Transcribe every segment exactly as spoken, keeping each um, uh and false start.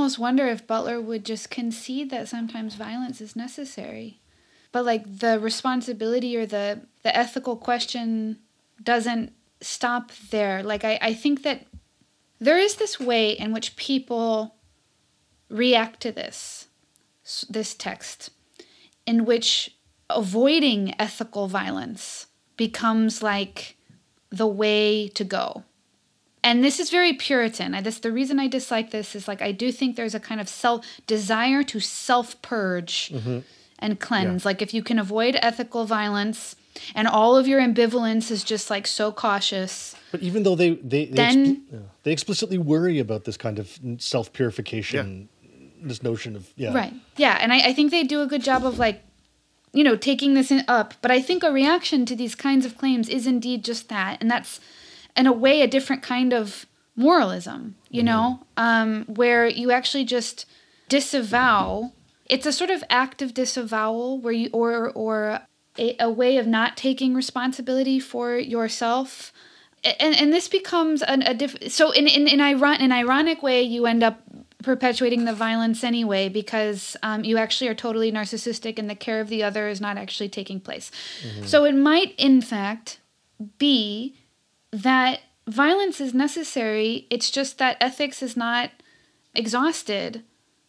almost wonder if Butler would just concede that sometimes violence is necessary. But like the responsibility or the, the ethical question doesn't stop there. Like I, I think that there is this way in which people react to this, this text, in which avoiding ethical violence becomes like the way to go. And this is very Puritan. I, this, the reason I dislike this is like I do think there's a kind of self desire to self-purge mm-hmm. and cleanse. Yeah. Like if you can avoid ethical violence and all of your ambivalence is just like so cautious. But even though they they they, then, expl- yeah, they explicitly worry about this kind of self-purification, yeah. this notion of yeah, right, yeah, and I, I think they do a good job of like, you know, taking this in, up. But I think a reaction to these kinds of claims is indeed just that, and that's in a way a different kind of moralism. You mm-hmm. know, um, where you actually just disavow. It's a sort of active disavowal where you or or a, a way of not taking responsibility for yourself. And and this becomes an, a diff. So in in in iron, an ironic way, you end up perpetuating the violence anyway because um, you actually are totally narcissistic, and the care of the other is not actually taking place. Mm-hmm. So it might, in fact, be that violence is necessary. It's just that ethics is not exhausted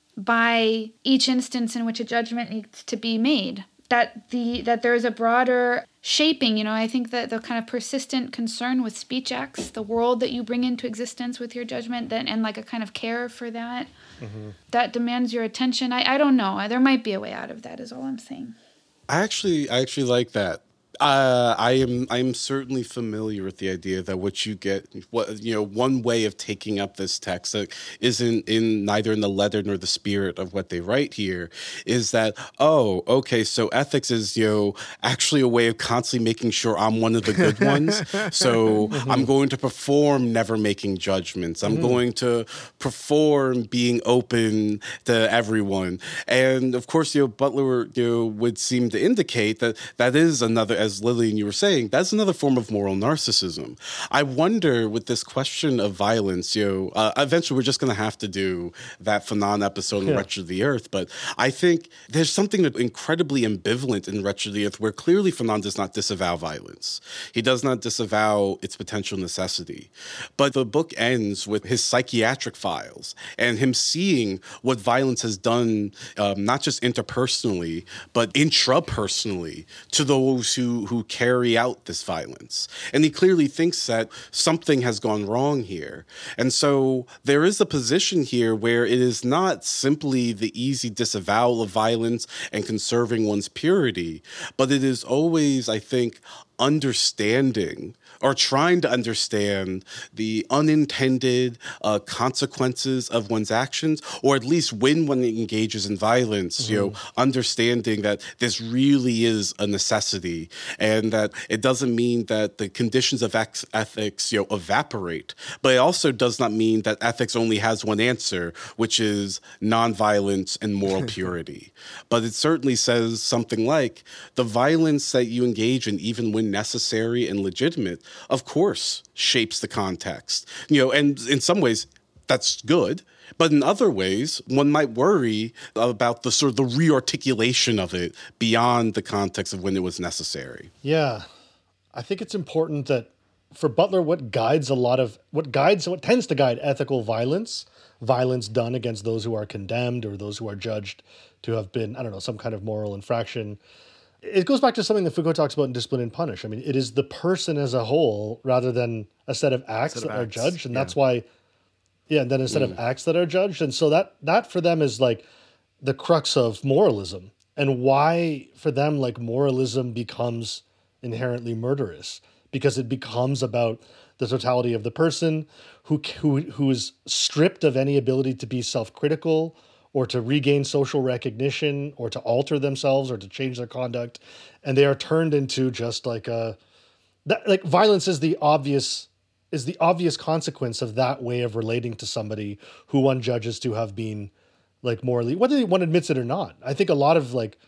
by each instance in which a judgment needs to be made. That the that there is a broader shaping, you know, I think that the kind of persistent concern with speech acts, the world that you bring into existence with your judgment, then and like a kind of care for that, mm-hmm. that demands your attention. I, I don't know. There might be a way out of that is all I'm saying. I actually I actually like that. Uh, I am I am certainly familiar with the idea that what you get, what you know, one way of taking up this text that isn't in neither in the letter nor the spirit of what they write here is that, oh, okay, so ethics is, you know, actually a way of constantly making sure I'm one of the good ones. So mm-hmm. I'm going to perform never making judgments. I'm mm-hmm. going to perform being open to everyone. And of course, you know, Butler, you know, would seem to indicate that that is another, as Lillian, you were saying, that's another form of moral narcissism. I wonder with this question of violence, you know, uh, eventually we're just going to have to do that Fanon episode in yeah. Wretched of the Earth, but I think there's something incredibly ambivalent in Wretched of the Earth where clearly Fanon does not disavow violence. He does not disavow its potential necessity. But the book ends with his psychiatric files and him seeing what violence has done, um, not just interpersonally, but intrapersonally to those who who carry out this violence. And he clearly thinks that something has gone wrong here. And so there is a position here where it is not simply the easy disavowal of violence and conserving one's purity, but it is always, I think, understanding or trying to understand the unintended uh, consequences of one's actions, or at least when one engages in violence, mm-hmm. you know, understanding that this really is a necessity and that it doesn't mean that the conditions of ex- ethics, you know, evaporate, but it also does not mean that ethics only has one answer, which is nonviolence and moral purity. But it certainly says something like the violence that you engage in, even when necessary and legitimate, of course, shapes the context. You know, and in some ways, that's good. But in other ways, one might worry about the sort of the rearticulation of it beyond the context of when it was necessary. Yeah. I think it's important that for Butler, what guides a lot of, what guides, what tends to guide ethical violence, violence done against those who are condemned or those who are judged to have been, I don't know, some kind of moral infraction. It goes back to something that Foucault talks about in Discipline and Punish. I mean, it is the person as a whole rather than a set of acts set of that acts. are judged. And yeah. that's why, yeah, and then a set mm. of acts that are judged. And so that that for them is like the crux of moralism and why for them, like moralism becomes inherently murderous because it becomes about the totality of the person who who who is stripped of any ability to be self-critical or to regain social recognition, or to alter themselves, or to change their conduct, and they are turned into just like a, that, like violence is the obvious is the obvious consequence of that way of relating to somebody who one judges to have been like morally, whether one admits it or not. I think a lot of like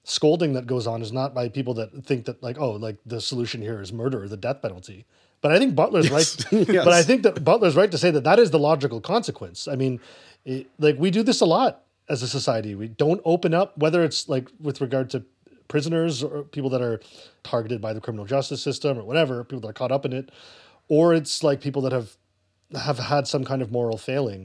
scolding that goes on is not by people that think that like, oh, like the solution here is murder or the death penalty. But I think Butler's Yes. right. Yes. But I think that Butler's right to say that that is the logical consequence. I mean, it, like we do this a lot as a society. We don't open up, whether it's like with regard to prisoners or people that are targeted by the criminal justice system or whatever, people that are caught up in it, or it's like people that have have had some kind of moral failing.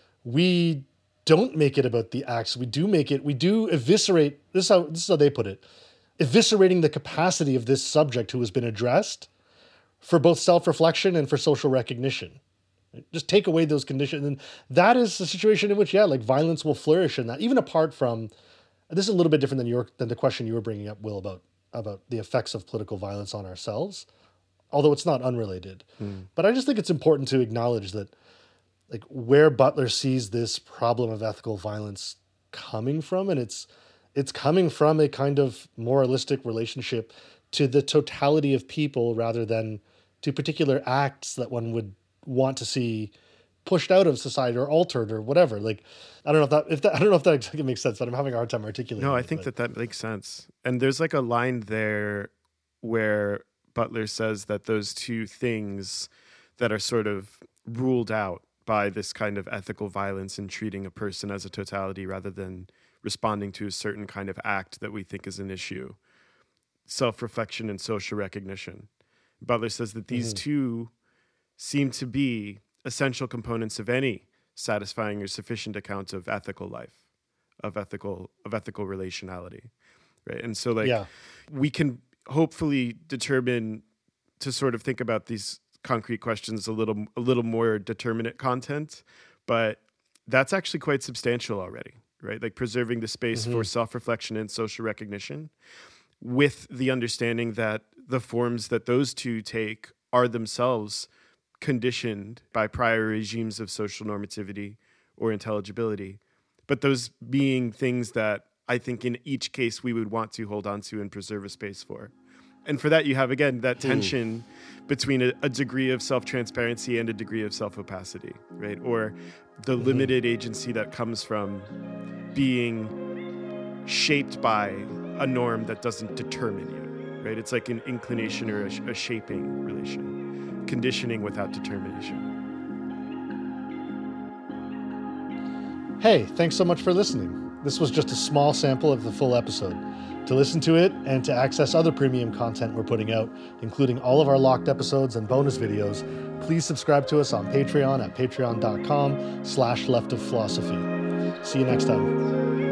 We don't make it about the acts. We do make it, we do eviscerate, this is how, this is how they put it, eviscerating the capacity of this subject who has been addressed for both self-reflection and for social recognition. Just take away those conditions. And that is a situation in which, yeah, like violence will flourish in that, even apart from, this is a little bit different than your, than the question you were bringing up, Will, about, about the effects of political violence on ourselves, although it's not unrelated. Mm. But I just think it's important to acknowledge that like where Butler sees this problem of ethical violence coming from, and it's it's coming from a kind of moralistic relationship to the totality of people rather than to particular acts that one would want to see pushed out of society or altered or whatever. Like, I don't know if that, if that I don't know if that exactly makes sense, but I'm having a hard time articulating. No, I it, think but. that that makes sense. And there's like a line there where Butler says that those two things that are sort of ruled out by this kind of ethical violence and treating a person as a totality rather than responding to a certain kind of act that we think is an issue. Self-reflection and social recognition. Butler says that these mm-hmm. two seem to be essential components of any satisfying or sufficient account of ethical life, of ethical of ethical relationality, right? And so, like, yeah. we can hopefully determine to sort of think about these concrete questions a little a little more determinate content, but that's actually quite substantial already, right? Like preserving the space mm-hmm. for self-reflection and social recognition with the understanding that the forms that those two take are themselves conditioned by prior regimes of social normativity or intelligibility, but those being things that I think in each case we would want to hold on to and preserve a space for. And for that, you have, again, that tension mm. between a, a degree of self-transparency and a degree of self-opacity, right? Or the mm-hmm. limited agency that comes from being shaped by a norm that doesn't determine you, right? It's like an inclination or a, a shaping relation, conditioning without determination. Hey, thanks so much for listening. This was just a small sample of the full episode. To listen to it and to access other premium content we're putting out, including all of our locked episodes and bonus videos, please subscribe to us on Patreon at patreon.com slash left of philosophy. See you next time.